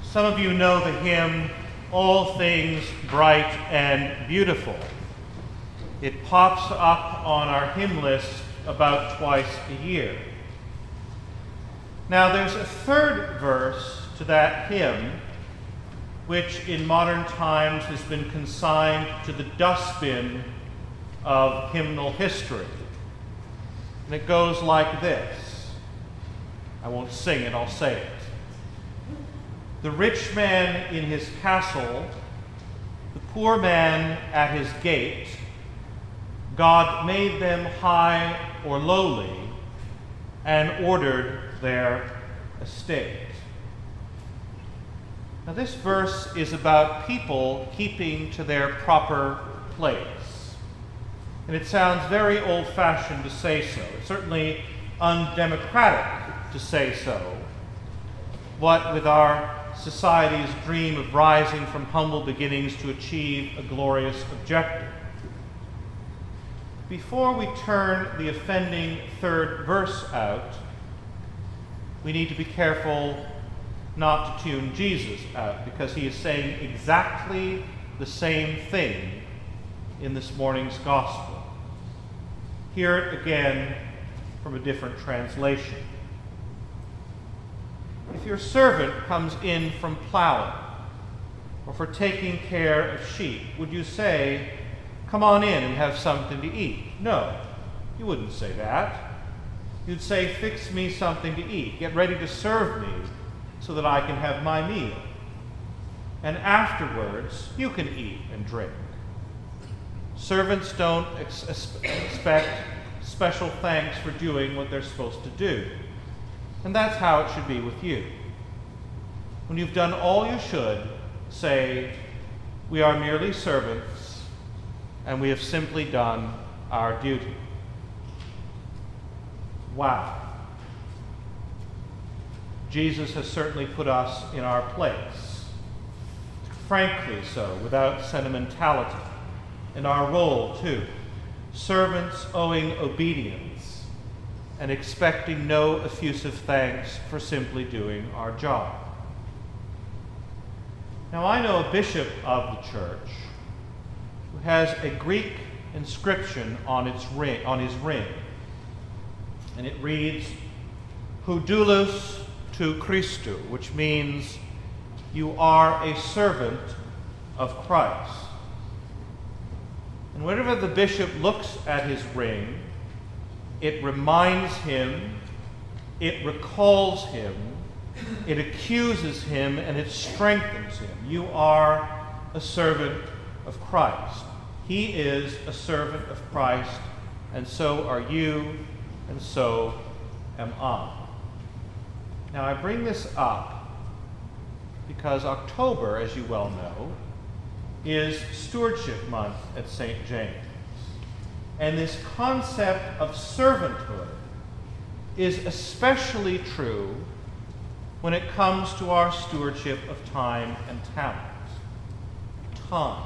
Some of you know the hymn, "All Things Bright and Beautiful." It pops up on our hymn list about twice a year. Now there's a third verse to that hymn, which in modern times has been consigned to the dustbin of hymnal history. And it goes like this. I won't sing it, I'll say it. The rich man in his castle, the poor man at his gate, God made them high or lowly and ordered their estate. Now this verse is about people keeping to their proper place. And it sounds very old-fashioned to say so. It's certainly undemocratic to say so. What with our society's dream of rising from humble beginnings to achieve a glorious objective. Before we turn the offending third verse out, we need to be careful not to tune Jesus out, because he is saying exactly the same thing in this morning's gospel. Hear it again from a different translation. If your servant comes in from plowing or for taking care of sheep, would you say, "Come on in and have something to eat"? No, you wouldn't say that. You'd say, "Fix me something to eat. Get ready to serve me so that I can have my meal. And afterwards, you can eat and drink." Servants don't expect special thanks for doing what they're supposed to do. And that's how it should be with you. When you've done all you should, say, "We are merely servants, and we have simply done our duty." Wow. Jesus has certainly put us in our place. Frankly so, without sentimentality. And our role, too. Servants owing obedience and expecting no effusive thanks for simply doing our job. Now, I know a bishop of the church who has a Greek inscription on his ring, and it reads, "Hou doulos tou Christou," which means, "You are a servant of Christ." And whenever the bishop looks at his ring, it reminds him, it recalls him, it accuses him, and it strengthens him. You are a servant of Christ. He is a servant of Christ, and so are you, and so am I. Now, I bring this up because October, as you well know, is Stewardship Month at St. James. And this concept of servanthood is especially true when it comes to our stewardship of time and talent. Time.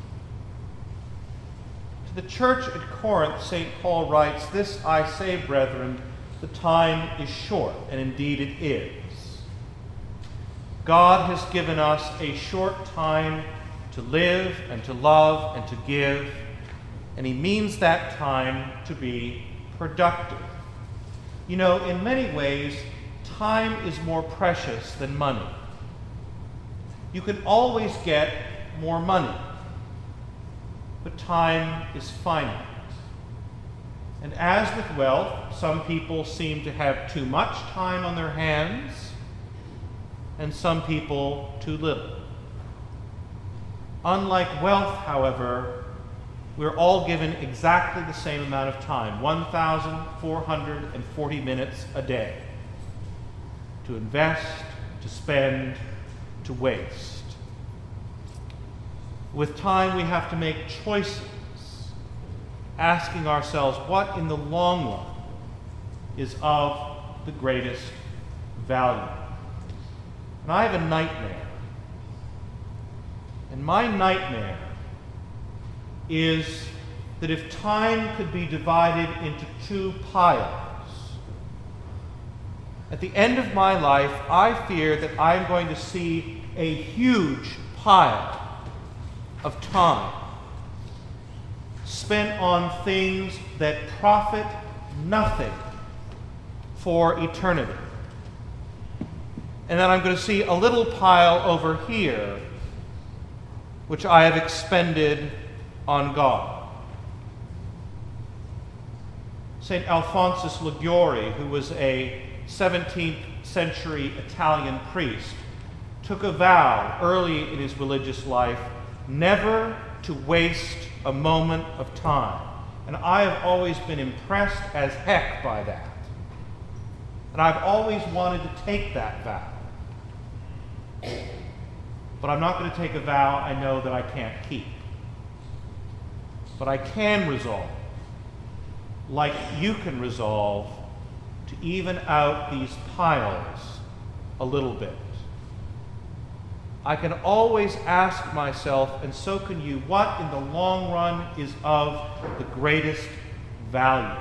To the church at Corinth, St. Paul writes, "This I say, brethren, the time is short," and indeed it is. God has given us a short time to live and to love and to give, and he means that time to be productive. You know, in many ways, time is more precious than money. You can always get more money, but time is finite. And as with wealth, some people seem to have too much time on their hands, and some people too little. Unlike wealth, however, we're all given exactly the same amount of time, 1,440 minutes a day, to invest, to spend, to waste. With time, we have to make choices, asking ourselves what in the long run is of the greatest value. And I have a nightmare. And my nightmare is that if time could be divided into two piles, at the end of my life, I fear that I'm going to see a huge pile of time spent on things that profit nothing for eternity. And then I'm going to see a little pile over here which I have expended on God. St. Alphonsus Liguori, who was a 17th century Italian priest, took a vow early in his religious life never to waste a moment of time. And I have always been impressed as heck by that. And I've always wanted to take that vow. But I'm not going to take a vow I know that I can't keep. But I can resolve, like you can resolve, to even out these piles a little bit. I can always ask myself, and so can you, what in the long run is of the greatest value?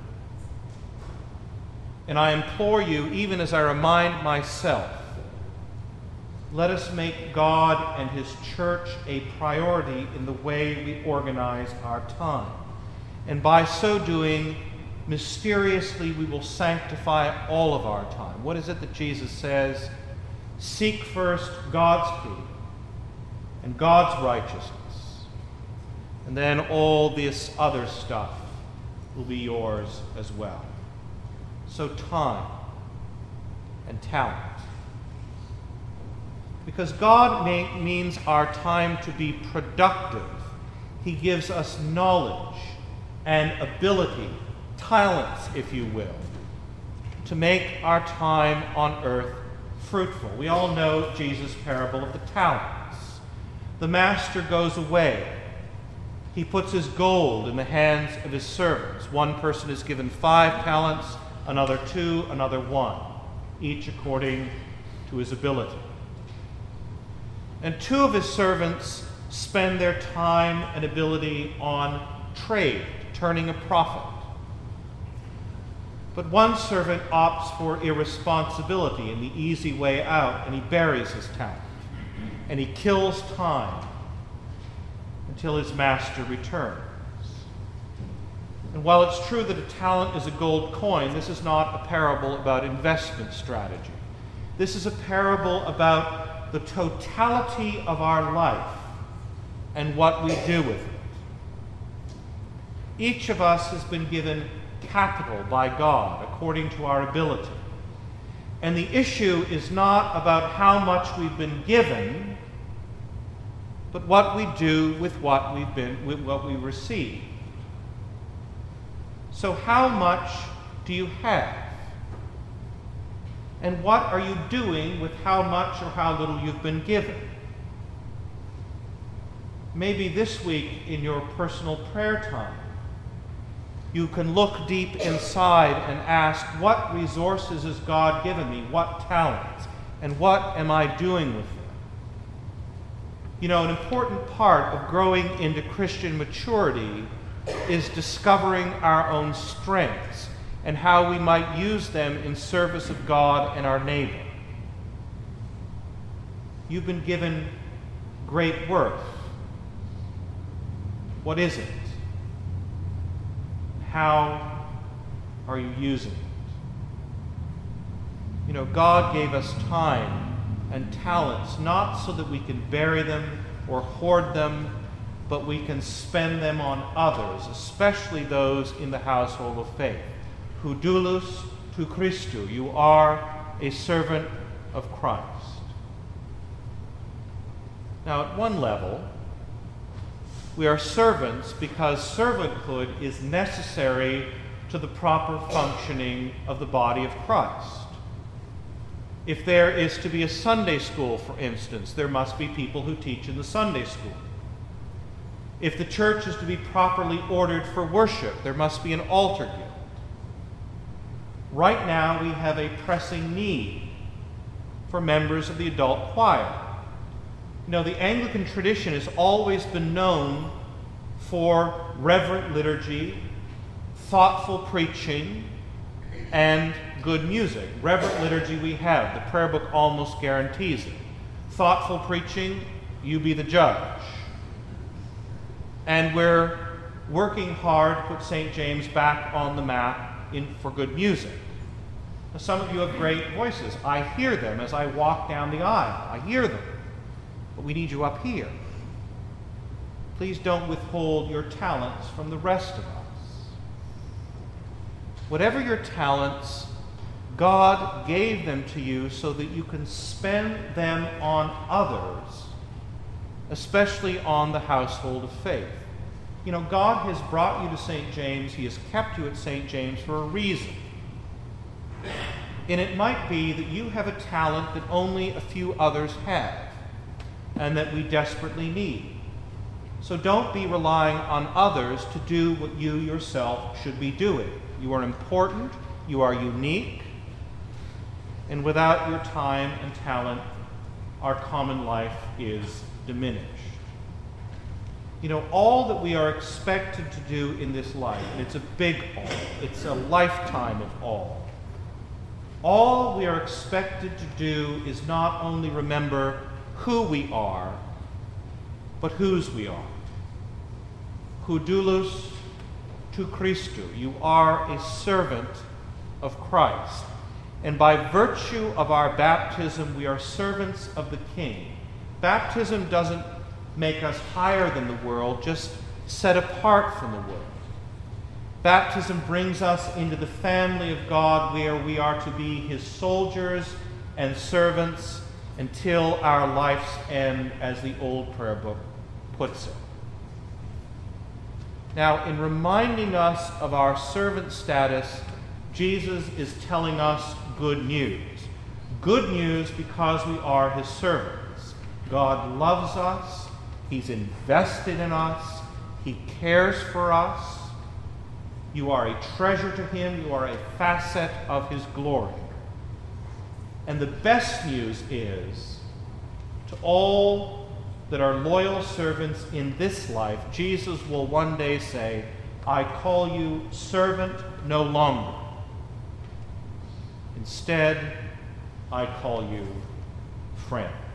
And I implore you, even as I remind myself, let us make God and His church a priority in the way we organize our time. And by so doing, mysteriously we will sanctify all of our time. What is it that Jesus says? Seek first God's kingdom and God's righteousness, and then all this other stuff will be yours as well. So time and talent. Because God means our time to be productive. He gives us knowledge and ability, talents, if you will, to make our time on earth fruitful. We all know Jesus' parable of the talents. The master goes away. He puts his gold in the hands of his servants. One person is given 5 talents, another 2, another 1, each according to his ability. And 2 of his servants spend their time and ability on trade, turning a profit. But one servant opts for irresponsibility and the easy way out, and he buries his talent. And he kills time until his master returns. And while it's true that a talent is a gold coin, this is not a parable about investment strategy. This is a parable about the totality of our life and what we do with it. Each of us has been given capital by God according to our ability. And the issue is not about how much we've been given, but what we do with what we receive. So how much do you have? And what are you doing with how much or how little you've been given? Maybe this week in your personal prayer time, you can look deep inside and ask, what resources has God given me? What talents? And what am I doing with them? You know, an important part of growing into Christian maturity is discovering our own strengths and how we might use them in service of God and our neighbor. You've been given great worth. What is it? How are you using it? You know, God gave us time and talents not so that we can bury them or hoard them, but we can spend them on others, especially those in the household of faith. Hu doulos tu Christu, you are a servant of Christ. Now, at one level, we are servants because servanthood is necessary to the proper functioning of the body of Christ. If there is to be a Sunday school, for instance, there must be people who teach in the Sunday school. If the church is to be properly ordered for worship, there must be an altar guild. Right now, we have a pressing need for members of the adult choir. You know, the Anglican tradition has always been known for reverent liturgy, thoughtful preaching, and good music. Reverent liturgy we have. The prayer book almost guarantees it. thoughtful preaching, you be the judge. And we're working hard to put St. James back on the map for good music. Now, some of you have great voices. I hear them as I walk down the aisle. I hear them. But we need you up here. Please don't withhold your talents from the rest of us. Whatever your talents, God gave them to you so that you can spend them on others, especially on the household of faith. You know, God has brought you to St. James. He has kept you at St. James for a reason. And it might be that you have a talent that only a few others have, and that we desperately need. So don't be relying on others to do what you yourself should be doing. You are important, you are unique, and without your time and talent, our common life is diminished. You know, all that we are expected to do in this life, and it's a big all, it's a lifetime of all we are expected to do is not only remember who we are, but whose we are. Hu doulos tu Christu. You are a servant of Christ. And by virtue of our baptism, we are servants of the King. Baptism doesn't make us higher than the world, just set apart from the world. Baptism brings us into the family of God, where we are to be his soldiers and servants until our life's end, as the old prayer book puts it. Now, in reminding us of our servant status, Jesus is telling us good news. Good news because we are his servants. God loves us. He's invested in us. He cares for us. You are a treasure to him. You are a facet of his glory. And the best news is, to all that are loyal servants in this life, Jesus will one day say, I call you servant no longer. Instead, I call you friend.